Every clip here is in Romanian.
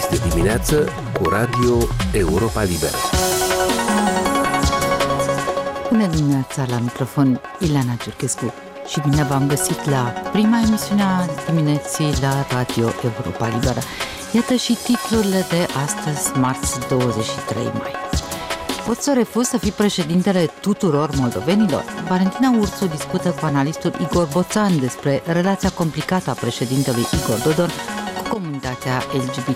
Este dimineață cu Radio Europa Liberă. Bună dimineața, la microfon Ileana Ciurchescu și bine v-am găsit la prima emisiune a dimineții la Radio Europa Liberă. Iată și titlurile de astăzi, marți 23 mai. Poți să refuzi să fii președintele tuturor moldovenilor? Valentina Ursu discută cu analistul Igor Boțan despre relația complicată a președintelui Igor Dodon cu comunitatea LGBT.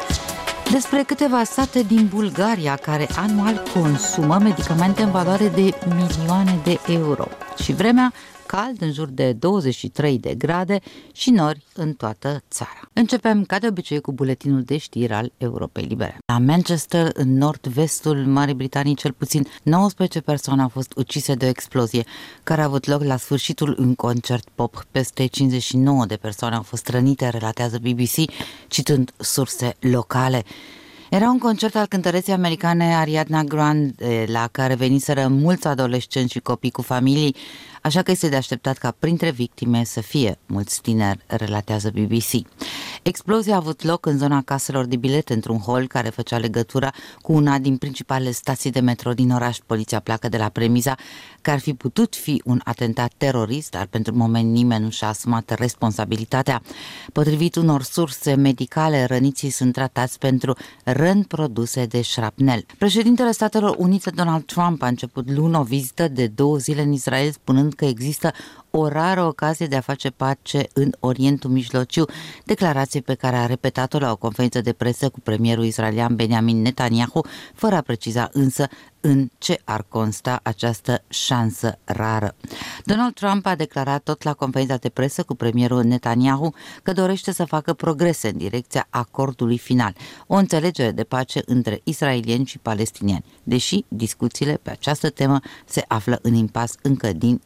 Despre câteva sate din Bulgaria care anual consumă medicamente în valoare de milioane de euro. Și vremea, cald în jur de 23 de grade și nori în toată țara. Începem ca de obicei cu buletinul de știri al Europei Libere. La Manchester, în nord-vestul Marii Britanii, cel puțin 19 persoane au fost ucise de o explozie care a avut loc la sfârșitul unui concert pop. Peste 59 de persoane au fost rănite, relatează BBC, citând surse locale. Era un concert al cântăreței americane Ariana Grande, la care veniseră mulți adolescenți și copii cu familii, așa că este de așteptat ca printre victime să fie mulți tineri, relatează BBC. Explozia a avut loc în zona caselor de bilete, într-un hol care făcea legătura cu una din principalele stații de metro din oraș. Poliția pleacă de la premiza că ar fi putut fi un atentat terorist, dar pentru moment nimeni nu și-a asumat responsabilitatea. Potrivit unor surse medicale, răniții sunt tratați pentru răni produse de șrapnel. Președintele Statelor Unite, Donald Trump, a început luni o vizită de 2 zile în Israel, spunând că există o rară ocazie de a face pace în Orientul Mijlociu, declarație pe care a repetat-o la o conferință de presă cu premierul israelian Benjamin Netanyahu, fără a preciza însă în ce ar consta această șansă rară. Donald Trump a declarat tot la conferința de presă cu premierul Netanyahu că dorește să facă progrese în direcția acordului final, o înțelegere de pace între israelieni și palestinieni, deși discuțiile pe această temă se află în impas încă din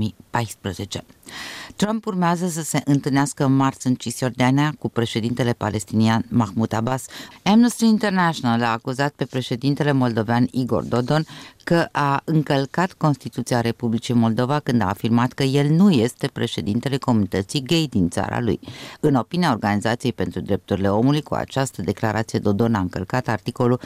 2014. Trump urmează să se întâlnească marți în Cisjordania cu președintele palestinian Mahmoud Abbas. Amnesty International a acuzat pe președintele moldovean Igor Dodon că a încălcat Constituția Republicii Moldova când a afirmat că el nu este președintele comunității gay din țara lui. În opinia Organizației pentru Drepturile Omului, cu această declarație Dodon a încălcat articolul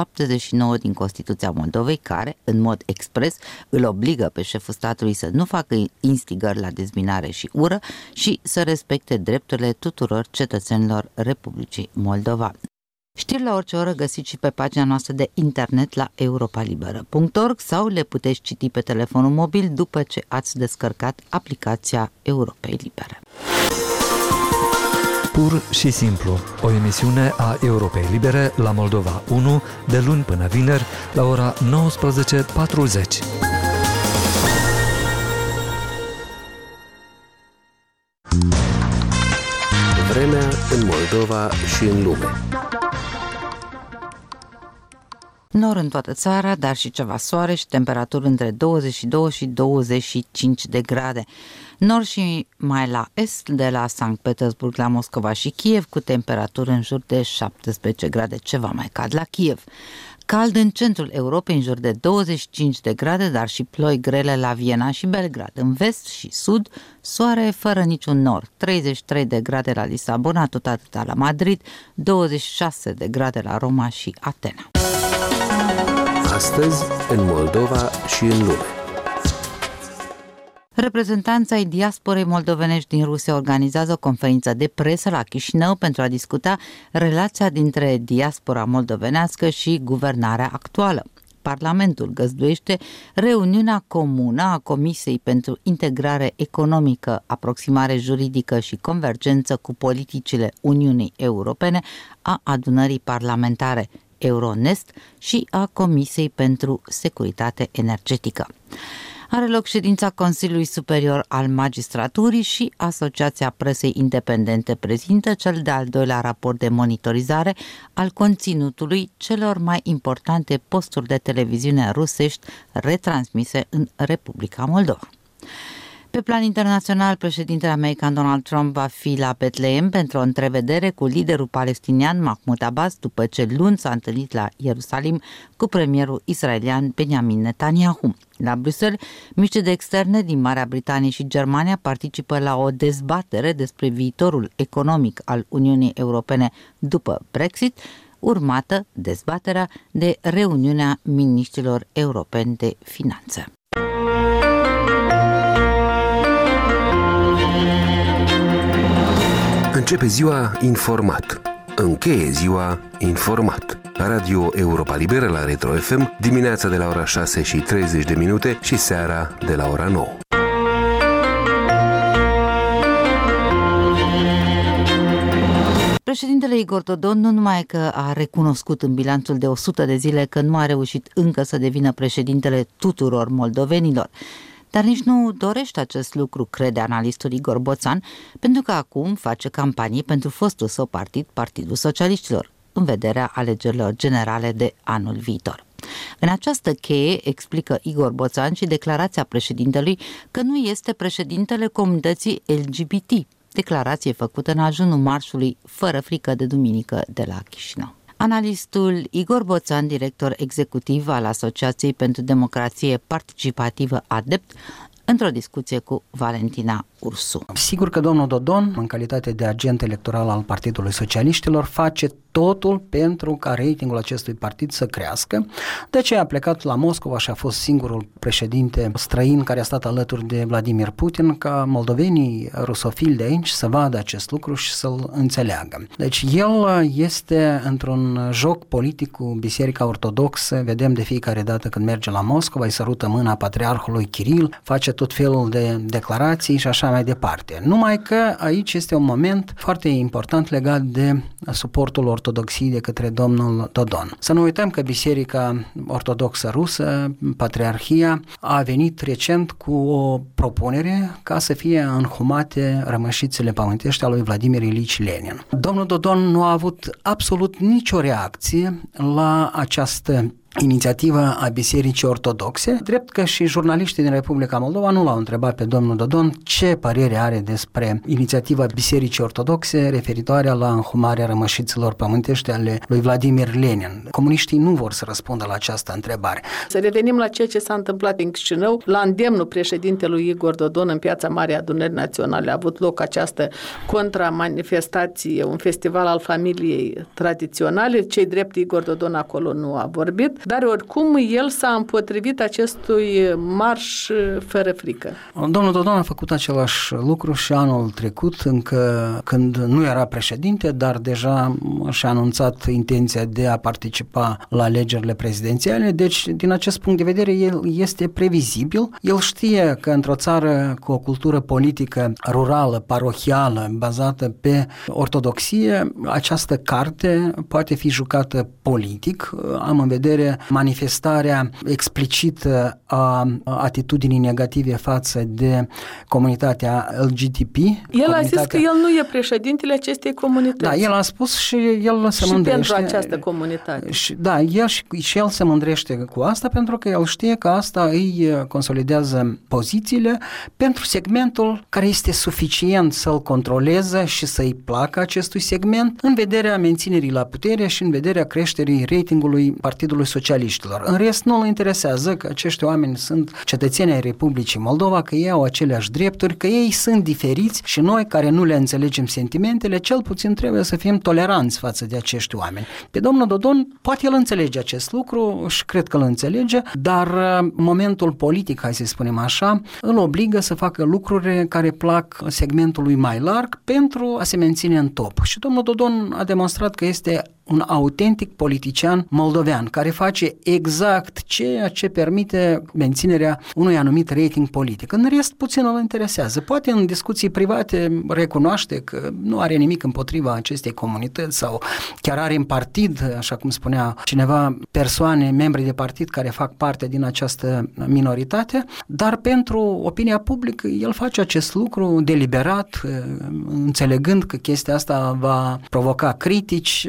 79 din Constituția Moldovei, care, în mod expres, îl obligă pe șeful statului să nu facă instigări la dezbinare și ură și să respecte drepturile tuturor cetățenilor Republicii Moldova. Știri la orice oră găsiți și pe pagina noastră de internet la europalibera.org sau le puteți citi pe telefonul mobil după ce ați descărcat aplicația Europei Libere. Pur și simplu, o emisiune a Europei Libere la Moldova 1 de luni până vineri la ora 19:40. Vremea în Moldova și în lume. Nor în toată țara, dar și ceva soare și temperaturi între 22 și 25 de grade. Nor și mai la est, de la Sankt Petersburg la Moscova și Kiev, cu temperaturi în jur de 17 grade, ceva mai cald la Kiev. Cald în centrul Europei, în jur de 25 de grade, dar și ploi grele la Viena și Belgrad. În vest și sud, soare fără niciun nor. 33 de grade la Lisabona, tot atâta la Madrid, 26 de grade la Roma și Atena. Astăzi, în Moldova și în lume. Reprezentanții ai diasporei moldovenești din Rusia organizează o conferință de presă la Chișinău pentru a discuta relația dintre diaspora moldovenească și guvernarea actuală. Parlamentul găzduiește reuniunea comună a Comisiei pentru Integrare Economică, Aproximare Juridică și Convergență cu politicile Uniunii Europene a adunării parlamentare Euronest și a Comisiei pentru Securitate Energetică. Are loc ședința Consiliului Superior al Magistraturii și Asociația Presei Independente prezintă cel de-al doilea raport de monitorizare al conținutului celor mai importante posturi de televiziune rusești retransmise în Republica Moldova. Pe plan internațional, președintele american Donald Trump va fi la Betlehem pentru o întrevedere cu liderul palestinian Mahmoud Abbas, după ce luni s-a întâlnit la Ierusalim cu premierul israelian Benjamin Netanyahu. La Bruxelles, miniștrii de externe din Marea Britanie și Germania participă la o dezbatere despre viitorul economic al Uniunii Europene după Brexit, urmată dezbaterea de reuniunea miniștrilor europeni de finanțe. Începe ziua informat. Încheie ziua informat. Radio Europa Liberă la Retro FM, dimineața de la ora 6:30 și seara de la ora 9. Președintele Igor Dodon nu numai că a recunoscut în bilanțul de 100 de zile că nu a reușit încă să devină președintele tuturor moldovenilor, dar nici nu dorește acest lucru, crede analistul Igor Boțan, pentru că acum face campanie pentru fostul său partid, Partidul Socialiștilor, în vederea alegerilor generale de anul viitor. În această cheie explică Igor Boțan și declarația președintelui că nu este președintele comunității LGBT, declarație făcută în ajunul marșului Fără frică de duminică de la Chișinău. Analistul Igor Boțan, director executiv al Asociației pentru Democrație Participativă ADEPT, într-o discuție cu Valentina Ursu. Sigur că domnul Dodon, în calitate de agent electoral al Partidului Socialiștilor, face totul pentru ca ratingul acestui partid să crească. De aceea a plecat la Moscova și a fost singurul președinte străin care a stat alături de Vladimir Putin, ca moldovenii rusofili de aici să vadă acest lucru și să-l înțeleagă. Deci el este într-un joc politic cu Biserica Ortodoxă, vedem de fiecare dată când merge la Moscova, îi sărută mâna patriarhului Kiril, face tot felul de declarații și așa mai departe. Numai că aici este un moment foarte important legat de suportul ortodoxiei de către domnul Dodon. Să nu uităm că Biserica Ortodoxă Rusă, Patriarhia, a venit recent cu o propunere ca să fie înhumate rămășițele pământești ale lui Vladimir Ilici Lenin. Domnul Dodon nu a avut absolut nicio reacție la această inițiativă a Bisericii Ortodoxe, drept că și jurnaliștii din Republica Moldova nu l-au întrebat pe domnul Dodon ce părere are despre inițiativa Bisericii Ortodoxe referitoare la înhumarea rămășiților pământești ale lui Vladimir Lenin. Comuniștii nu vor să răspundă la această întrebare. Să revenim la ceea ce s-a întâmplat în Chișinău. La îndemnul președintelui Igor Dodon, în Piața Marii Adunări Naționale a avut loc această contramanifestație, un festival al familiei tradiționale. Cei drept, Igor Dodon acolo nu a vorbit, dar oricum el s-a împotrivit acestui marș fără frică. Domnul Dodon a făcut același lucru și anul trecut, încă când nu era președinte, dar deja și-a anunțat intenția de a participa la alegerile prezidențiale, deci din acest punct de vedere el este previzibil. El știe că într-o țară cu o cultură politică rurală, parohială, bazată pe ortodoxie, această carte poate fi jucată politic. Am în vedere manifestarea explicită a atitudinii negative față de comunitatea LGBT. El a zis că el nu e președintele acestei comunități. Da, el a spus și el se mândrește. Și pentru această comunitate. Da, și el se mândrește cu asta pentru că el știe că asta îi consolidează pozițiile pentru segmentul care este suficient să-l controleze și să-i placă acestui segment în vederea menținerii la putere și în vederea creșterii ratingului Partidului Socialiștilor. În rest, nu îl interesează că acești oameni sunt cetățeni ai Republicii Moldova, că ei au aceleași drepturi, că ei sunt diferiți și noi, care nu le înțelegem sentimentele, cel puțin trebuie să fim toleranți față de acești oameni. Pe domnul Dodon, poate el înțelege acest lucru și cred că îl înțelege, dar momentul politic, hai să spunem așa, îl obligă să facă lucruri care plac segmentului mai larg pentru a se menține în top. Și domnul Dodon a demonstrat că este un autentic politician moldovean care face exact ceea ce permite menținerea unui anumit rating politic. În rest, puțin îl interesează. Poate în discuții private recunoaște că nu are nimic împotriva acestei comunități sau chiar are în partid, așa cum spunea cineva, persoane, membri de partid care fac parte din această minoritate, dar pentru opinia publică el face acest lucru deliberat, înțelegând că chestia asta va provoca critici în pofida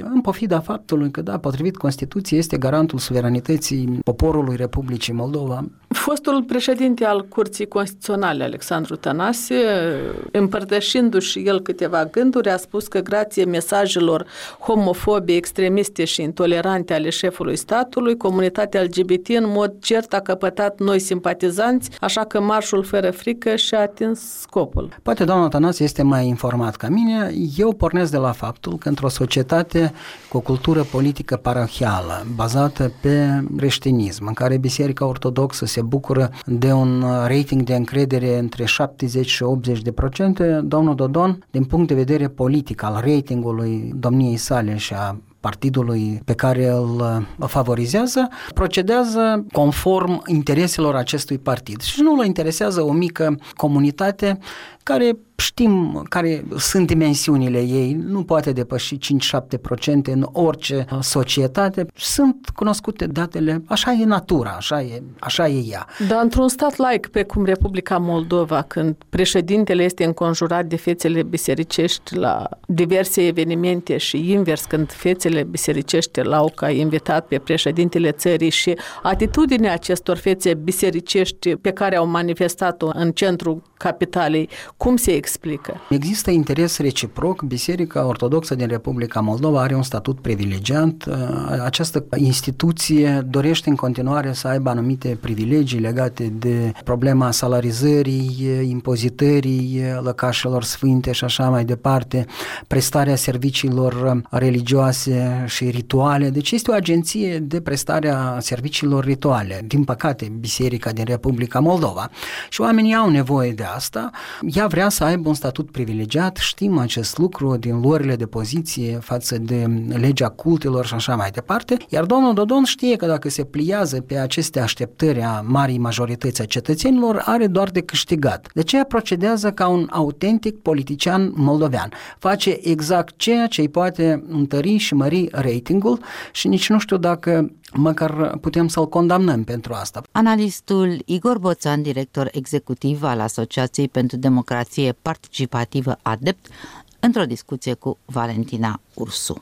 pofida faptului că, da, potrivit Constituției, este garantul suveranității poporului Republicii Moldova. Fostul președinte al Curții Constituționale, Alexandru Tănase, împărtășindu-și el câteva gânduri, a spus că grație mesajelor homofobe, extremiste și intolerante ale șefului statului, comunitatea LGBT în mod cert a căpătat noi simpatizanți, așa că marșul fără frică și-a atins scopul. Poate doamna Tănase este mai informat ca mine. Eu pornesc de la faptul că într-o societate cu o cultură politică parohială, bazată pe creștinism, în care Biserica Ortodoxă se bucură de un rating de încredere între 70 și 80%, domnul Dodon, din punct de vedere politic al ratingului domniei sale și a partidului pe care îl favorizează, procedează conform intereselor acestui partid. Și nu îl interesează o mică comunitate care știm care sunt dimensiunile ei, nu poate depăși 5-7% în orice societate. Sunt cunoscute datele, așa e natura, așa e ea. Dar într-un stat laic, pe cum Republica Moldova, când președintele este înconjurat de fețele bisericești la diverse evenimente și invers, când fețele bisericești l-au ca invitat pe președintele țării și atitudinea acestor fețe bisericești pe care au manifestat-o în centrul capitalei, cum se explică? Există interes reciproc. Biserica Ortodoxă din Republica Moldova are un statut privilegiat. Această instituție dorește în continuare să aibă anumite privilegii legate de problema salarizării, impozitării lăcașelor sfinte și așa mai departe, prestarea serviciilor religioase și rituale. Deci este o agenție de prestare a serviciilor rituale. Din păcate, Biserica din Republica Moldova. Și oamenii au nevoie de asta. Ea vrea să aibă un statut privilegiat, știm acest lucru din luările de poziție față de legea cultelor și așa mai departe, iar domnul Dodon știe că dacă se pliază pe aceste așteptări a marii majorități a cetățenilor, are doar de câștigat. De aceea procedează ca un autentic politician moldovean. Face exact ceea ce îi poate întări și mări ratingul și nici nu știu dacă măcar putem să-l condamnăm pentru asta. Analistul Igor Boțan, director executiv al Asociației pentru Democrație Participativă ADEPT, într-o discuție cu Valentina Ursu.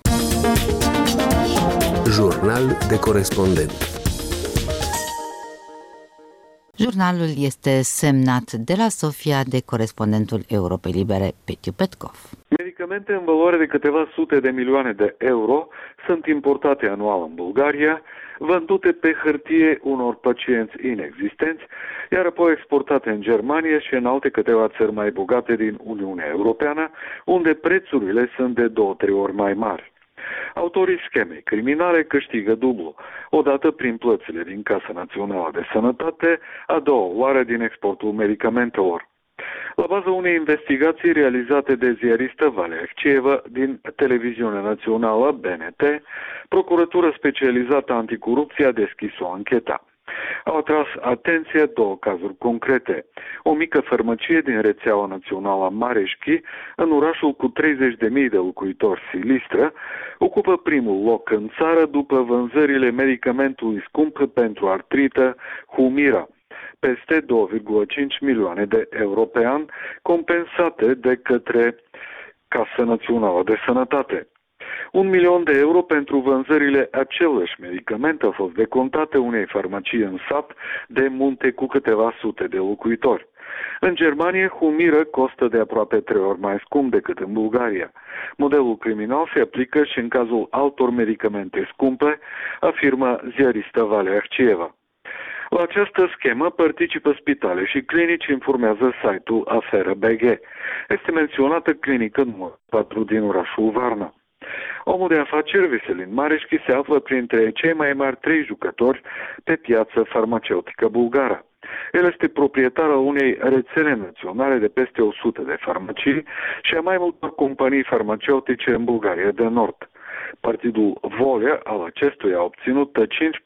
Jurnal de corespondent. Jurnalul este semnat de la Sofia de corespondentul Europei Libere, Petiu Petkov. Medicamente în valoare de câteva sute de milioane de euro sunt importate anual în Bulgaria, vândute pe hârtie unor pacienți inexistenți, iar apoi exportate în Germania și în alte câteva țări mai bogate din Uniunea Europeană, unde prețurile sunt de 2-3 ori mai mari. Autorii schemei criminale câștigă dublu, odată prin plățile din Casa Națională de Sănătate, a doua oară din exportul medicamentelor. La baza unei investigații realizate de ziaristă Valea Ahcieva din Televiziunea Națională BNT, Procuratura Specializată Anticorupție a deschis o anchetă. Au atras atenție două cazuri concrete. O mică farmacie din rețeaua națională Mareșchi, în orașul cu 30.000 de locuitori Silistră, ocupă primul loc în țară după vânzările medicamentului scump pentru artrită Humira, peste 2,5 milioane de euro pe an, compensate de către Casa Națională de Sănătate. 1 milion de euro pentru vânzările aceloși medicamente au fost decontate unei farmacii în sat de munte cu câteva sute de locuitori. În Germania, Humira costă de aproape 3 ori mai scump decât în Bulgaria. Modelul criminal se aplică și în cazul altor medicamente scumpe, afirmă ziaristă Valea Ahcieva. La această schemă participă spitale și clinici, informează site-ul Aferă.bg. Este menționată clinică numărul 4 din orașul Varna. Omul de afaceri Veselin Mareșchi se află printre cei mai mari 3 jucători pe piața farmaceutică bulgară. El este proprietar al unei rețele naționale de peste 100 de farmacii și a mai multor companii farmaceutice în Bulgaria de Nord. Partidul Volea al acestuia a obținut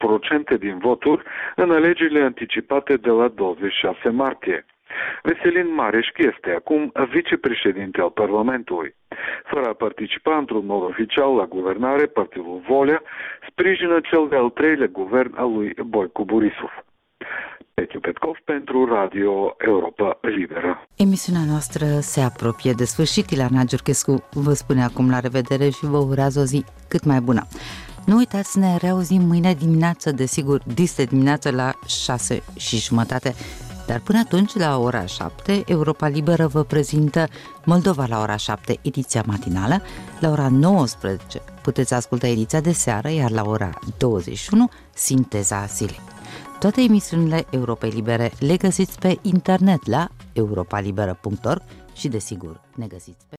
5% din voturi în alegerile anticipate de la 26 martie. Veselin Mareșchi este acum vicepreședinte al Parlamentului. Fără a participa într-un mod oficial la guvernare, Partidul Volea sprijină cel de-al 3-lea guvern al lui Boicu Borisov. Petiu Petkov pentru Radio Europa Liberă. Emisiunea noastră se apropie de sfârșit. Ilana Giurchescu vă spune acum la revedere și vă urează o zi cât mai bună. Nu uitați să ne reauzim mâine dimineață, desigur, dis dimineață la 6:30. Dar până atunci, la ora 7, Europa Liberă vă prezintă Moldova la ora 7, ediția matinală. La ora 19 puteți asculta ediția de seară, iar la ora 21, sinteza zilei. Toate emisiunile Europei Libere le găsiți pe internet la europalibera.org și, desigur, ne găsiți pe